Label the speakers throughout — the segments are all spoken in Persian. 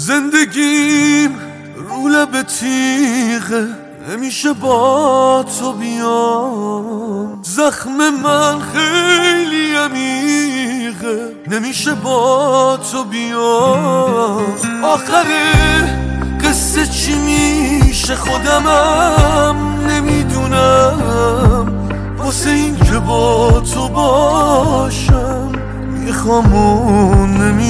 Speaker 1: زندگیم رو لب تیغه، نمیشه با تو بیام. زخم من خیلی عمیقه، نمیشه با تو بیام. آخر قصه چی میشه خودمم نمیدونم. واسه این که با تو باشم میخوام و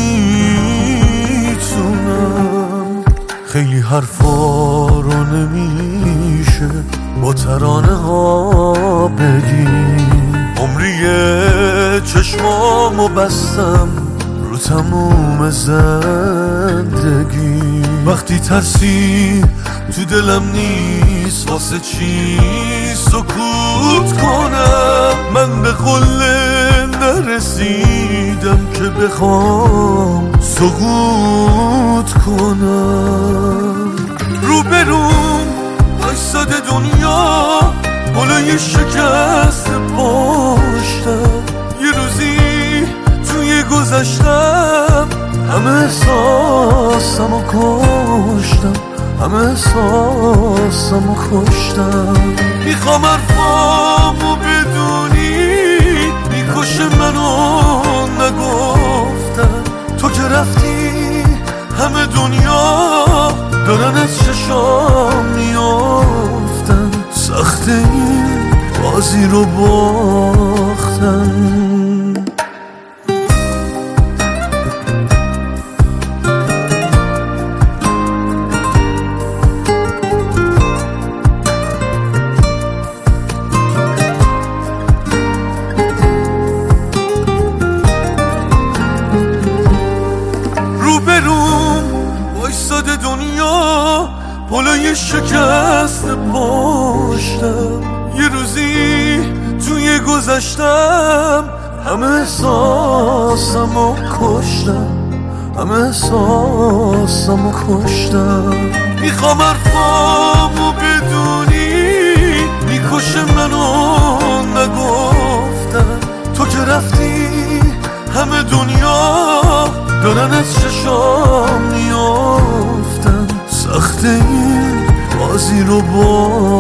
Speaker 1: نمیتونم. خیلی حرفا رو نمیشه با ترانه ها بگیم. عمریه چشمامو بستم رو تموم زندگی. وقتی ترسی تو دلم نیست واسه چی سکوت کنم. من به قله نرسیدم که بخوام سقوط کنم. روبروم وایساده دنیا بالای شکست پشتم. یه روزی توی گذشتم همه احساسمو کشتم، همه احساسمو کشتم. میخوام حرفامو بدونی میکشه منو نگفتم. تو که رفتی همه دنیا دارن از چشام میافتن. سخت این بازی رو باختن. وایساده دنیا بالای شکست پشتم. یه روزی توی گذشتم همه احساسمو کشتم، همه احساسمو کشتم. میخوام حرفامو بدونی میکشه منو نگفتم. تو که رفتی همه دنیا دارن از چشام میافتن. سخت این بازی رو